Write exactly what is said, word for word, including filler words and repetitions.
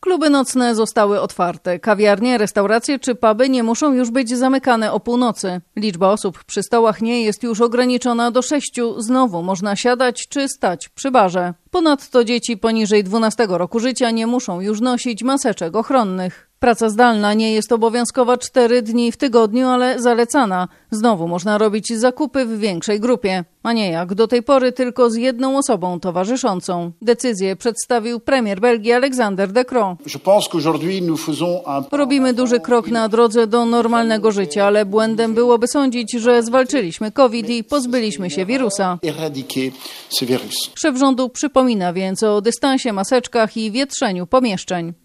Kluby nocne zostały otwarte. Kawiarnie, restauracje czy puby nie muszą już być zamykane o północy. Liczba osób przy stołach nie jest już ograniczona do sześciu. Znowu można siadać czy stać przy barze. Ponadto dzieci poniżej dwunastego roku życia nie muszą już nosić maseczek ochronnych. Praca zdalna nie jest obowiązkowa cztery dni w tygodniu, ale zalecana. Znowu można robić zakupy w większej grupie, a nie jak do tej pory tylko z jedną osobą towarzyszącą. Decyzję przedstawił premier Belgii Alexander De Croo. Robimy duży krok na drodze do normalnego życia, ale błędem byłoby sądzić, że zwalczyliśmy COVID i pozbyliśmy się wirusa. Szef rządu przypomina więc o dystansie, maseczkach i wietrzeniu pomieszczeń.